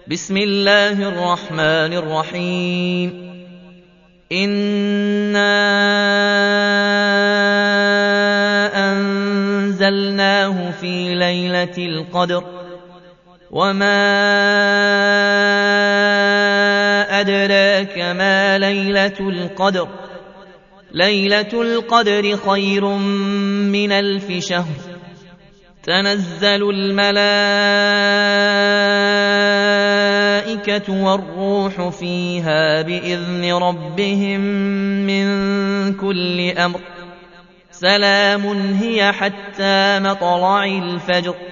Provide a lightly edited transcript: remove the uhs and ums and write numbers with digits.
بسم الله الرحمن الرحيم. إنا أنزلناه في ليلة القدر وما أدراك ما ليلة القدر ليلة القدر خير من 1000 شهر تنزل الملائكة والروح فيها بإذن ربهم من كل أمر سلام هي حتى مطلع الفجر